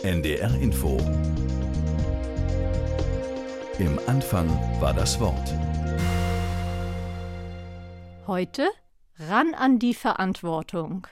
NDR Info. Im Anfang war das Wort. Heute ran an die Verantwortung.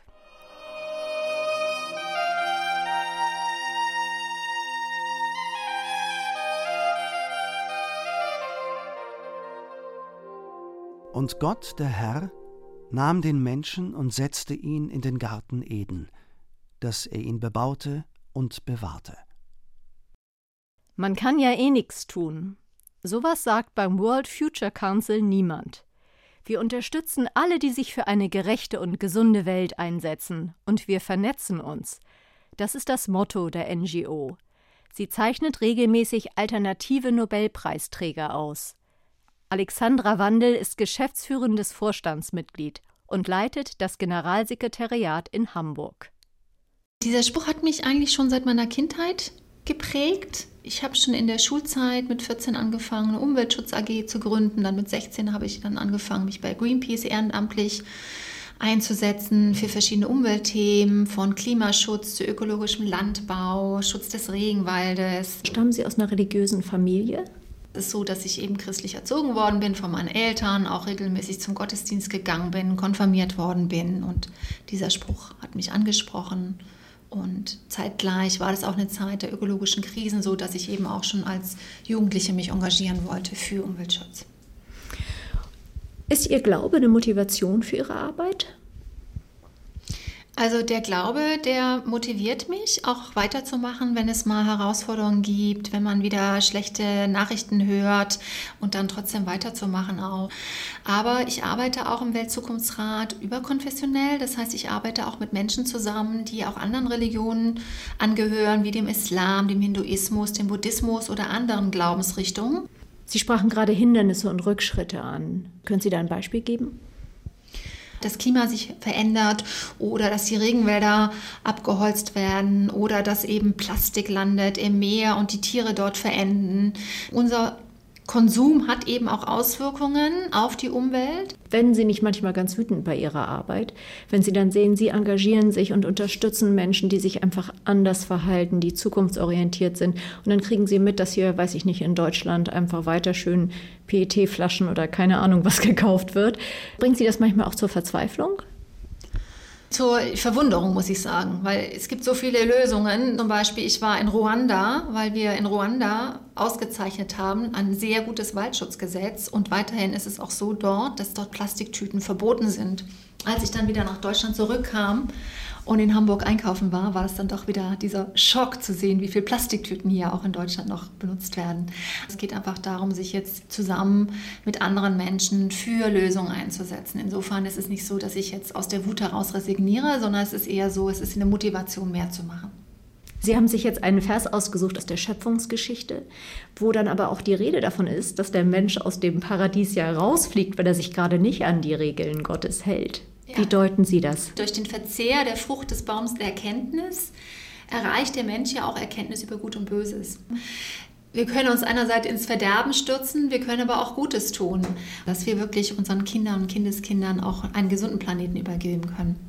Und Gott, der Herr, nahm den Menschen und setzte ihn in den Garten Eden, dass er ihn bebaute und bewahrte. Man kann ja eh nichts tun. Sowas sagt beim World Future Council niemand. Wir unterstützen alle, die sich für eine gerechte und gesunde Welt einsetzen, und wir vernetzen uns. Das ist das Motto der NGO. Sie zeichnet regelmäßig alternative Nobelpreisträger aus. Alexandra Wandel ist geschäftsführendes Vorstandsmitglied und leitet das Generalsekretariat in Hamburg. Dieser Spruch hat mich eigentlich schon seit meiner Kindheit geprägt. Ich habe schon in der Schulzeit mit 14 angefangen, eine Umweltschutz AG zu gründen. Dann mit 16 habe ich dann angefangen, mich bei Greenpeace ehrenamtlich einzusetzen für verschiedene Umweltthemen, von Klimaschutz zu ökologischem Landbau, Schutz des Regenwaldes. Stammen Sie aus einer religiösen Familie? Es ist so, dass ich eben christlich erzogen worden bin von meinen Eltern, auch regelmäßig zum Gottesdienst gegangen bin, konfirmiert worden bin. Und dieser Spruch hat mich angesprochen. Und zeitgleich war das auch eine Zeit der ökologischen Krisen, so dass ich eben auch schon als Jugendliche mich engagieren wollte für Umweltschutz. Ist Ihr Glaube eine Motivation für Ihre Arbeit? Also der Glaube, der motiviert mich, auch weiterzumachen, wenn es mal Herausforderungen gibt, wenn man wieder schlechte Nachrichten hört und dann trotzdem weiterzumachen auch. Aber ich arbeite auch im Weltzukunftsrat überkonfessionell, das heißt, ich arbeite auch mit Menschen zusammen, die auch anderen Religionen angehören, wie dem Islam, dem Hinduismus, dem Buddhismus oder anderen Glaubensrichtungen. Sie sprachen gerade Hindernisse und Rückschritte an. Können Sie da ein Beispiel geben? Das Klima sich verändert oder dass die Regenwälder abgeholzt werden oder dass eben Plastik landet im Meer und die Tiere dort verenden. Unser Konsum hat eben auch Auswirkungen auf die Umwelt. Werden Sie nicht manchmal ganz wütend bei Ihrer Arbeit, wenn Sie dann sehen, Sie engagieren sich und unterstützen Menschen, die sich einfach anders verhalten, die zukunftsorientiert sind, und dann kriegen Sie mit, dass hier, weiß ich nicht, in Deutschland einfach weiter schön PET-Flaschen oder keine Ahnung was gekauft wird. Bringt Sie das manchmal auch zur Verzweiflung? Zur Verwunderung, muss ich sagen, weil es gibt so viele Lösungen. Zum Beispiel, ich war in Ruanda, weil wir in Ruanda ausgezeichnet haben, ein sehr gutes Waldschutzgesetz. Und weiterhin ist es auch so dort, dass dort Plastiktüten verboten sind. Als ich dann wieder nach Deutschland zurückkam und in Hamburg einkaufen war, war es dann doch wieder dieser Schock zu sehen, wie viel Plastiktüten hier auch in Deutschland noch benutzt werden. Es geht einfach darum, sich jetzt zusammen mit anderen Menschen für Lösungen einzusetzen. Insofern ist es nicht so, dass ich jetzt aus der Wut heraus resigniere, sondern es ist eher so, es ist eine Motivation, mehr zu machen. Sie haben sich jetzt einen Vers ausgesucht aus der Schöpfungsgeschichte, wo dann aber auch die Rede davon ist, dass der Mensch aus dem Paradies ja rausfliegt, weil er sich gerade nicht an die Regeln Gottes hält. Ja. Wie deuten Sie das? Durch den Verzehr der Frucht des Baums der Erkenntnis erreicht der Mensch ja auch Erkenntnis über Gut und Böses. Wir können uns einerseits ins Verderben stürzen, wir können aber auch Gutes tun, dass wir wirklich unseren Kindern und Kindeskindern auch einen gesunden Planeten übergeben können.